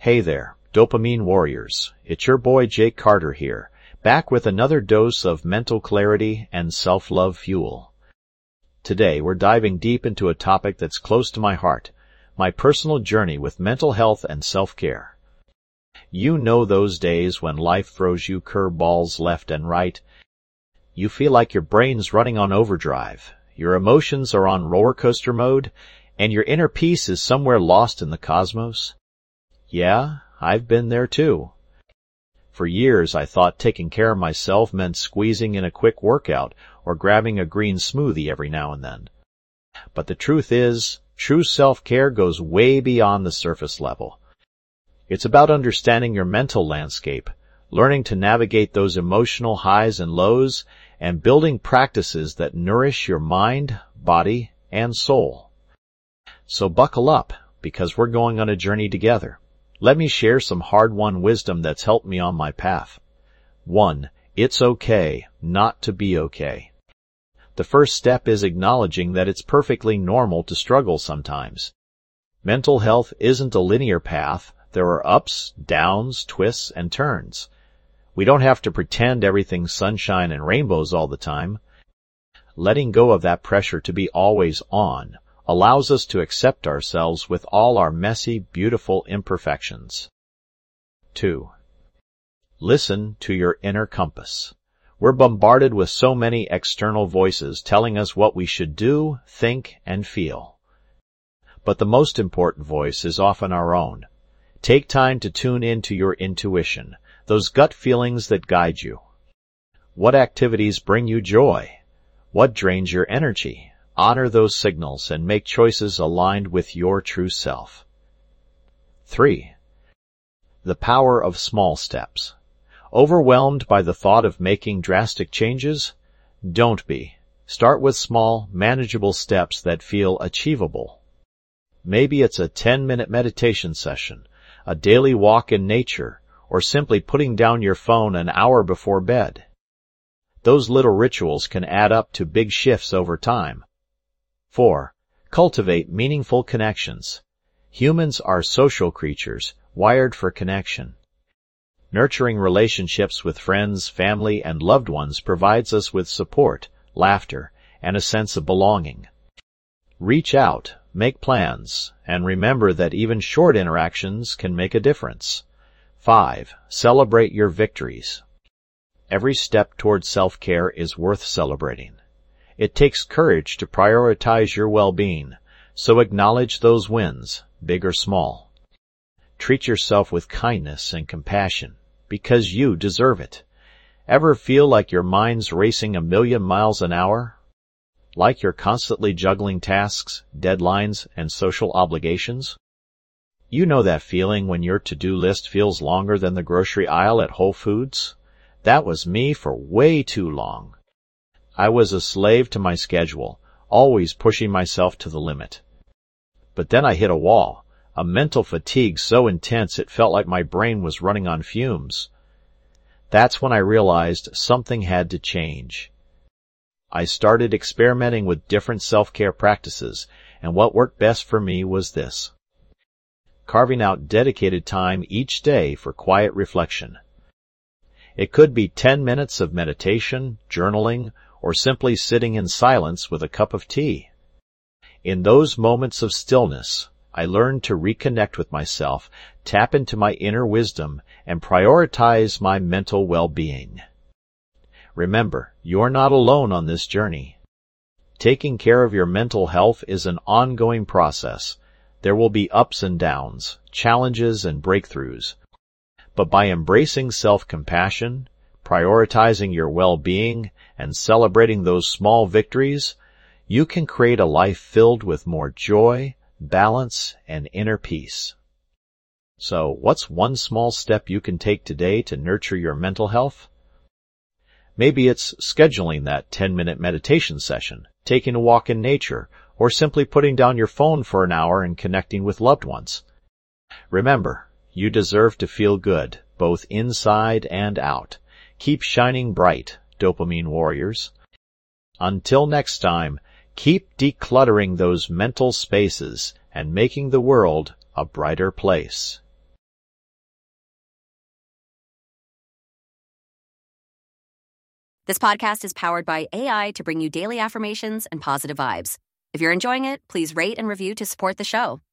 Hey there, Dopamine Warriors. It's your boy Jake Carter here, back with another dose of mental clarity and self-love fuel. Today we're diving deep into a topic that's close to my heart, my personal journey with mental health and self-care. You know those days when life throws you curveballs left and right. You feel like your brain's running on overdrive, your emotions are on roller coaster mode, and your inner peace is somewhere lost in the cosmos. Yeah, I've been there too. For years I thought taking care of myself meant squeezing in a quick workout or grabbing a green smoothie every now and then. But the truth is, true self-care goes way beyond the surface level. It's about understanding your mental landscape, learning to navigate those emotional highs and lows, and building practices that nourish your mind, body, and soul. So buckle up, because we're going on a journey together. Let me share some hard-won wisdom that's helped me on my path. 1. It's okay not to be okay. The first step is acknowledging that it's perfectly normal to struggle sometimes. Mental health isn't a linear path. There are ups, downs, twists, and turns. We don't have to pretend everything's sunshine and rainbows all the time. Letting go of that pressure to be always on allows us to accept ourselves with all our messy, beautiful imperfections. 2. Listen to your inner compass. We're bombarded with so many external voices telling us what we should do, think, and feel. But the most important voice is often our own. Take time to tune into your intuition, those gut feelings that guide you. What activities bring you joy? What drains your energy? Honor those signals and make choices aligned with your true self. 3. The power of small steps. Overwhelmed by the thought of making drastic changes? Don't be. Start with small, manageable steps that feel achievable. Maybe it's a 10-minute meditation session, a daily walk in nature, or simply putting down your phone an hour before bed. Those little rituals can add up to big shifts over time. 4. Cultivate meaningful connections. Humans are social creatures, wired for connection. Nurturing relationships with friends, family, and loved ones provides us with support, laughter, and a sense of belonging. Reach out, make plans, and remember that even short interactions can make a difference. 5. Celebrate your victories. Every step toward self-care is worth celebrating. It takes courage to prioritize your well-being, so acknowledge those wins, big or small. Treat yourself with kindness and compassion, because you deserve it. Ever feel like your mind's racing 1,000,000 miles an hour? Like you're constantly juggling tasks, deadlines, and social obligations? You know that feeling when your to-do list feels longer than the grocery aisle at Whole Foods? That was me for way too long. I was a slave to my schedule, always pushing myself to the limit. But then I hit a wall, a mental fatigue so intense it felt like my brain was running on fumes. That's when I realized something had to change. I started experimenting with different self-care practices, and what worked best for me was this: carving out dedicated time each day for quiet reflection. It could be 10 minutes of meditation, journaling, or simply sitting in silence with a cup of tea. In those moments of stillness, I learned to reconnect with myself, tap into my inner wisdom, and prioritize my mental well-being. Remember, you're not alone on this journey. Taking care of your mental health is an ongoing process. There will be ups and downs, challenges and breakthroughs. But by embracing self-compassion, prioritizing your well-being, and celebrating those small victories, you can create a life filled with more joy, balance, and inner peace. So, what's one small step you can take today to nurture your mental health? Maybe it's scheduling that 10-minute meditation session, taking a walk in nature, or simply putting down your phone for an hour and connecting with loved ones. Remember, you deserve to feel good, both inside and out. Keep shining bright, Dopamine Warriors. Until next time, keep decluttering those mental spaces and making the world a brighter place. This podcast is powered by AI to bring you daily affirmations and positive vibes. If you're enjoying it, please rate and review to support the show.